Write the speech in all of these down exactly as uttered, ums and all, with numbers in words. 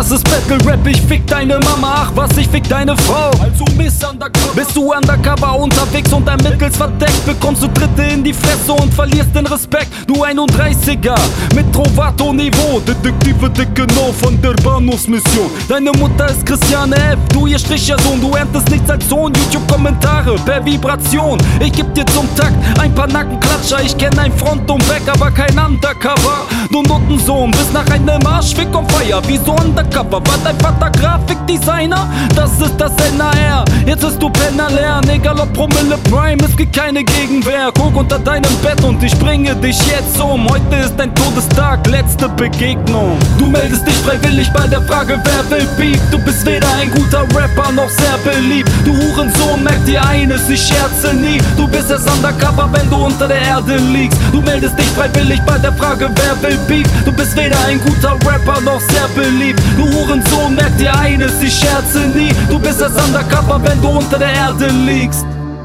Das ist Battle Rap, ich fick deine Mama, ach was, ich fick deine Frau. Also Miss Undercover. Bist du undercover unterwegs und ermittelst verdeckt, bekommst du Tritte in die Fresse und verlierst den Respekt. Du einunddreißiger mit Trovato-Niveau, Detektive Dicke No von der Bahnhofsmission. Deine Mutter ist Christiane F., du ihr Strichersohn, du erntest nichts als Sohn. YouTube-Kommentare per Vibration, ich geb dir zum Takt ein paar Nackenklatscher. Ich kenn ein Front und Back, aber kein Undercover. Du Nuttensohn, bist nach einem Arschfick on fire. Wieso Undercover? War dein Vater Grafikdesigner? Das ist das N A R, jetzt bist du Penner lernen. Egal ob Promille Prime, es gibt keine Gegenwehr. Guck unter deinem Bett und ich bringe dich jetzt um. Heute ist dein Todestag, letzte Begegnung. Du meldest dich freiwillig bei der Frage, wer will Beef? Du bist weder ein guter Rapper noch sehr beliebt. Du Hurensohn, merk dir eines, ich scherze nie. Du bist erst undercover, wenn du unter der Erde liegst. Du meldest dich freiwillig bei der Frage, wer will Beef? Du bist weder ein guter Rapper noch sehr beliebt. Du Hurensohn, merk dir eines, ich scherze nie. Du bist erst undercover, wenn du unter der Erde liegst.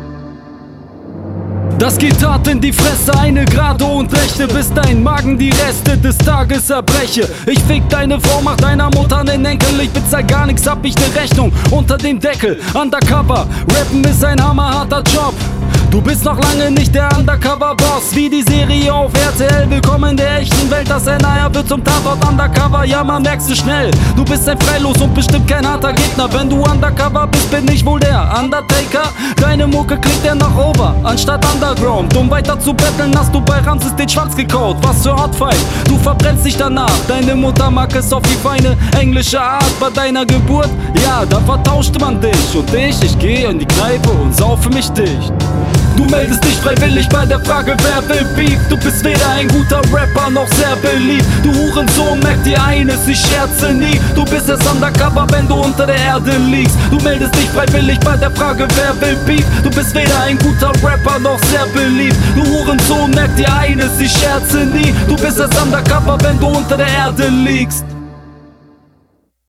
Das geht hart in die Fresse, eine gerade und rechte, bis dein Magen die Reste des Tages erbreche. Ich fick deine Frau, mach deiner Mutter nen Enkel, ich bezahl gar nix, hab ich ne Rechnung unter dem Deckel. Undercover, rappen ist ein hammerharter Job. Du bist noch lange nicht der Undercover-Boss, wie die Serie auf R T L. Willkommen in der echten Welt, das N A R wird zum Tatort Undercover. Ja, man merkst du schnell, du bist ein Freilos und bestimmt kein harter Gegner. Wenn du Undercover bist, bin ich wohl der Undertaker. Deine Mucke klingt ja nach Over, anstatt Underground. Um weiter zu betteln, hast du bei Ramses den Schwanz gekaut. Was für Hotfight, du verbrennst dich danach. Deine Mutter mag es auf die feine englische Art. Bei deiner Geburt, ja, da vertauscht man dich. Und ich, ich geh in die Kneipe und saufe mich dicht. Du meldest dich freiwillig bei der Frage, wer will Beef? Du bist weder ein guter Rapper noch sehr beliebt. Du Hurensohn, merk dir eines, ich scherze nie. Du bist erst undercover, wenn du unter der Erde liegst. Du meldest dich freiwillig bei der Frage, wer will Beef? Du bist weder ein guter Rapper noch sehr beliebt. Du Hurensohn, merk dir eines, ich scherze nie. Du bist erst undercover, wenn du unter der Erde liegst.